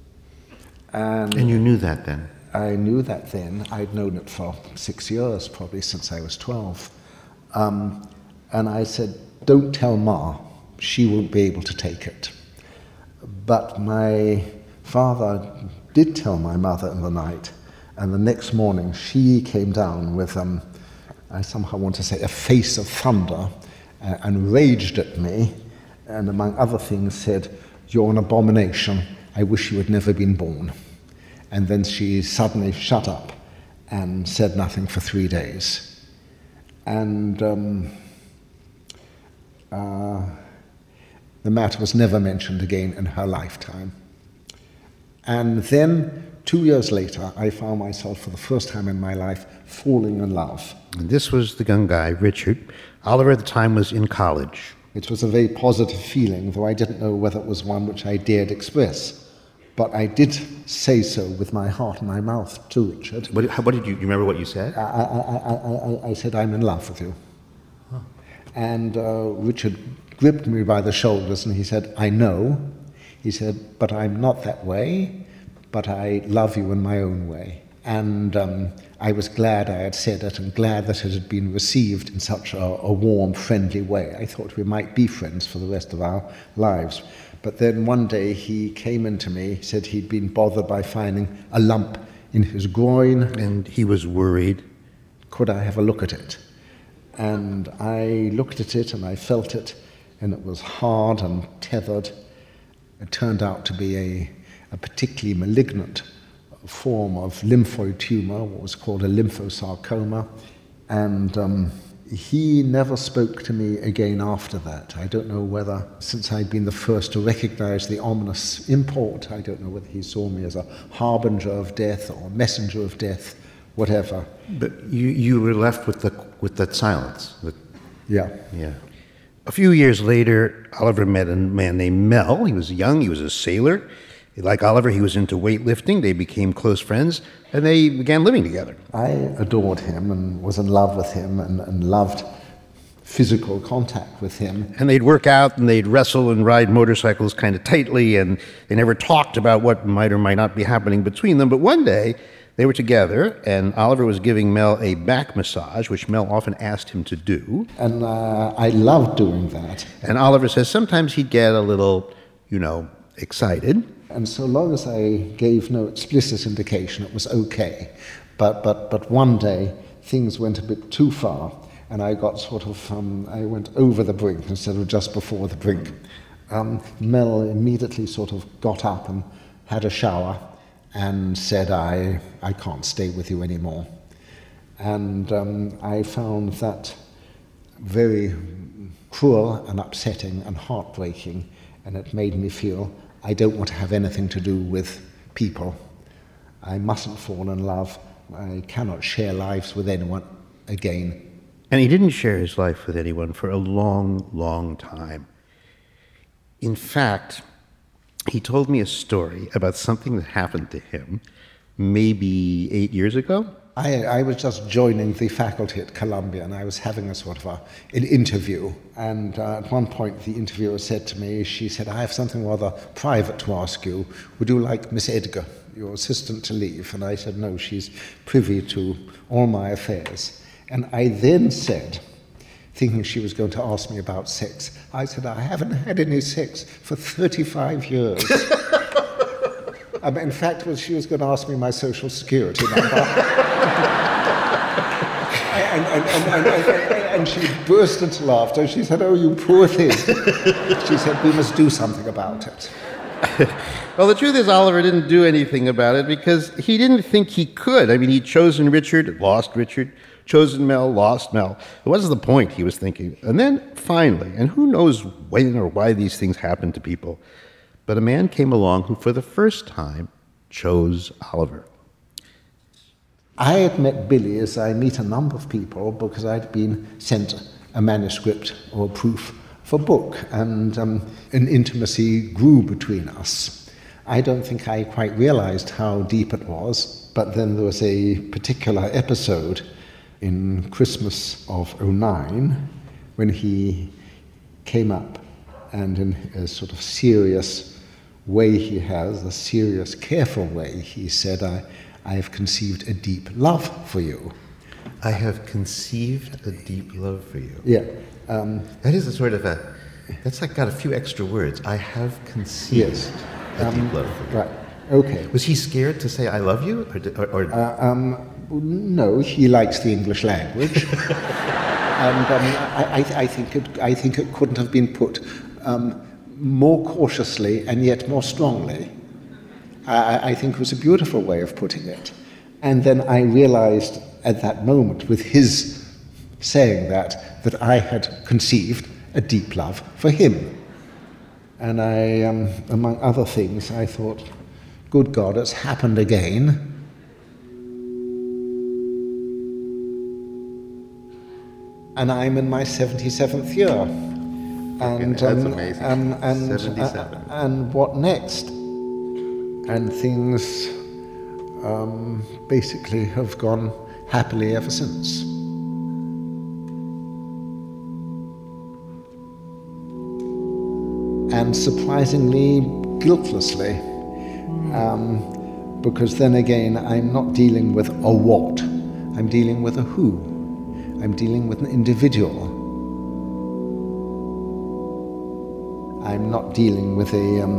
And, and you knew that then? I knew that then. I'd known it for six years, probably since I was twelve. Um, and I said, don't tell Ma. She won't be able to take it. But my father did tell my mother in the night, and the next morning she came down with, um, I somehow want to say, a face of thunder, uh, and raged at me, and among other things said, you're an abomination, I wish you had never been born. And then she suddenly shut up and said nothing for three days. And um, uh, the matter was never mentioned again in her lifetime. And then, two years later, I found myself for the first time in my life falling in love. And this was the young guy, Richard. Oliver at the time was in college. It was a very positive feeling, though I didn't know whether it was one which I dared express. But I did say so with my heart and my mouth to Richard. What, how, what did you, you remember what you said? I, I, I, I, I said, I'm in love with you. Huh. And uh, Richard gripped me by the shoulders and he said, I know. He said, but I'm not that way, but I love you in my own way. And um, I was glad I had said it and glad that it had been received in such a, a warm, friendly way. I thought we might be friends for the rest of our lives. But then one day he came in to me, said he'd been bothered by finding a lump in his groin. And he was worried. Could I have a look at it? And I looked at it and I felt it, and it was hard and tethered. It turned out to be a, a particularly malignant form of lymphoid tumor, what was called a lymphosarcoma, and um, he never spoke to me again after that. I don't know whether, since I'd been the first to recognize the ominous import, I don't know whether he saw me as a harbinger of death or messenger of death, whatever. But you, you were left with the with that silence. With, yeah. Yeah. A few years later, Oliver met a man named Mel. He was young, he was a sailor. Like Oliver, he was into weightlifting. They became close friends, and they began living together. I adored him and was in love with him and, and loved physical contact with him. And they'd work out, and they'd wrestle and ride motorcycles kind of tightly, and they never talked about what might or might not be happening between them. But one day, They were together, and Oliver was giving Mel a back massage, which Mel often asked him to do. And uh, I loved doing that. And Oliver says sometimes he'd get a little, you know, excited. And so long as I gave no explicit indication, it was okay. But but but one day, things went a bit too far, and I got sort of, um, I went over the brink instead of just before the brink. Um, Mel immediately sort of got up and had a shower and said, I, I can't stay with you anymore. And um, I found that very cruel and upsetting and heartbreaking, and it made me feel I don't want to have anything to do with people. I mustn't fall in love. I cannot share lives with anyone again. And he didn't share his life with anyone for a long, long time. In fact, he told me a story about something that happened to him maybe eight years ago. I, I was just joining the faculty at Columbia, and I was having a sort of a, an interview. And uh, at one point, the interviewer said to me, she said, I have something rather private to ask you. Would you like Miss Edgar, your assistant, to leave? And I said, no, she's privy to all my affairs. And I then said, thinking she was going to ask me about sex, I said, I haven't had any sex for thirty-five years. um, in fact, well, she was going to ask me my social security number. and, and, and, and, and, and she burst into laughter. She said, oh, you poor thing. She said, we must do something about it. Well, the truth is Oliver didn't do anything about it because he didn't think he could. I mean, he'd chosen Richard, lost Richard, chosen Mel, lost Mel. What was the point, he was thinking? And then, finally, and who knows when or why these things happen to people, but a man came along who, for the first time, chose Oliver. I had met Billy as I meet a number of people because I'd been sent a manuscript or proof for a book, and um, an intimacy grew between us. I don't think I quite realized how deep it was, but then there was a particular episode in Christmas of oh nine, when he came up and in a sort of serious way he has, a serious, careful way, he said, I, I have conceived a deep love for you. I have conceived a deep love for you. Yeah. Um, that is a sort of a, that's like got a few extra words. I have conceived yes. a um, deep love for you. Right, okay. Was he scared to say I love you? Or, or, or uh, um, no, he likes the English language. and um, I, I, I, think it, I think it couldn't have been put um, more cautiously and yet more strongly. I, I think it was a beautiful way of putting it. And then I realized at that moment, with his saying that, that I had conceived a deep love for him. And I, um, among other things, I thought, good God, it's happened again. And I'm in my seventy-seventh year. And, that's um, amazing. Um, and, seventy-seven. Uh, and what next? And things um, basically have gone happily ever since. And surprisingly, guiltlessly. Um, because then again, I'm not dealing with a what, I'm dealing with a who. I'm dealing with an individual. I'm not dealing with a um,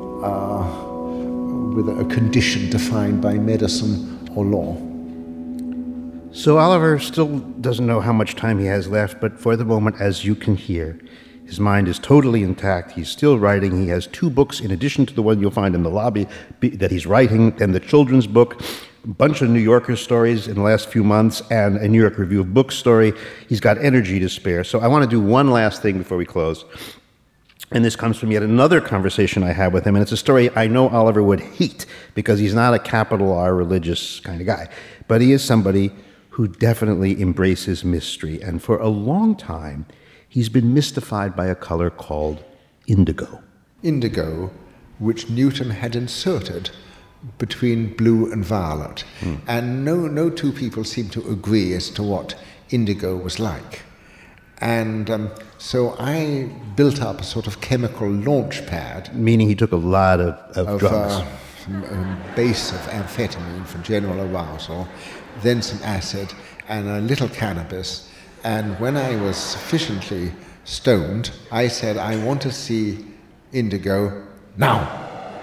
uh, with a condition defined by medicine or law. So Oliver still doesn't know how much time he has left, but for the moment, as you can hear, his mind is totally intact. He's still writing. He has two books in addition to the one you'll find in the lobby that he's writing, and the children's book, a bunch of New Yorker stories in the last few months, and a New York Review of Books story. He's got energy to spare. So I want to do one last thing before we close. And this comes from yet another conversation I had with him, and it's a story I know Oliver would hate because he's not a capital R religious kind of guy, but he is somebody who definitely embraces mystery. And for a long time, he's been mystified by a color called indigo. Indigo, which Newton had inserted between blue and violet. Hmm. And no, no two people seem to agree as to what indigo was like. And um, so I built up a sort of chemical launch pad. Meaning he took a lot of, of, of drugs. Uh, a base of amphetamine for general arousal, then some acid and a little cannabis. And when I was sufficiently stoned, I said, I want to see indigo now.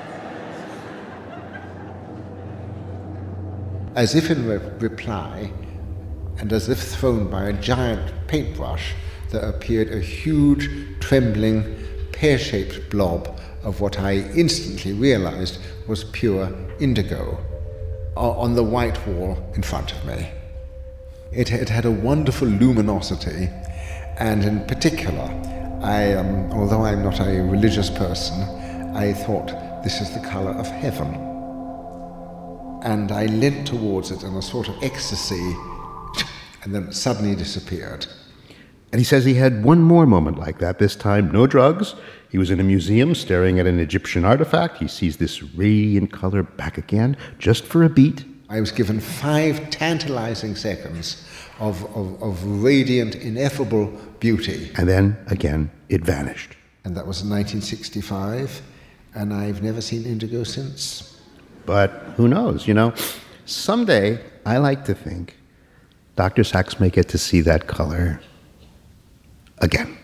As if in re- reply, and as if thrown by a giant paintbrush, there appeared a huge, trembling, pear-shaped blob of what I instantly realized was pure indigo on the white wall in front of me. It, it had a wonderful luminosity, and in particular, I, um, although I'm not a religious person, I thought this is the color of heaven. And I leant towards it in a sort of ecstasy, and then it suddenly disappeared. And he says he had one more moment like that, this time no drugs. He was in a museum staring at an Egyptian artifact. He sees this radiant color back again, just for a beat. I was given five tantalizing seconds of, of, of radiant, ineffable beauty. And then, again, it vanished. And that was in nineteen sixty-five, and I've never seen indigo since. But who knows, you know? Someday, I like to think, Doctor Sachs may get to see that color again.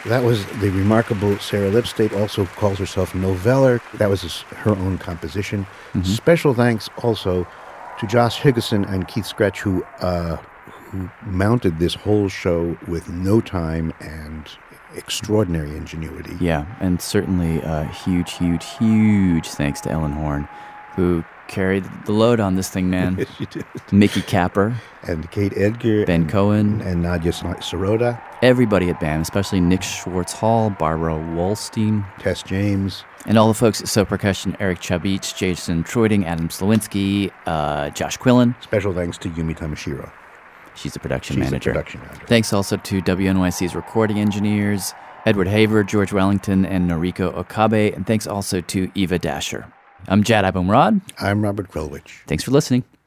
That was the remarkable Sarah Lipstate, also calls herself Noveller. That was his, her own composition. Mhm. Special thanks also to Josh Higginson and Keith Scratch, who, uh, who mounted this whole show with no time and extraordinary ingenuity. Yeah, and certainly a huge, huge, huge thanks to Ellen Horn, who carried the load on this thing, man. Yes, she did. Mickey Capper. And Kate Edgar. Ben and, Cohen. And Nadia Sirota. Everybody at B A M, especially Nick Schwartz Hall, Barbara Wolstein. Tess James. And all the folks at So Percussion, Eric Chabich, Jason Troiding, Adam Slowinski, uh, Josh Quillen. Special thanks to Yumi Tamashiro. She's the production She's manager. the production manager. Thanks also to W N Y C's recording engineers, Edward Haver, George Wellington, and Noriko Okabe. And thanks also to Eva Dasher. I'm Jad Abumrad. I'm Robert Krulwich. Thanks for listening.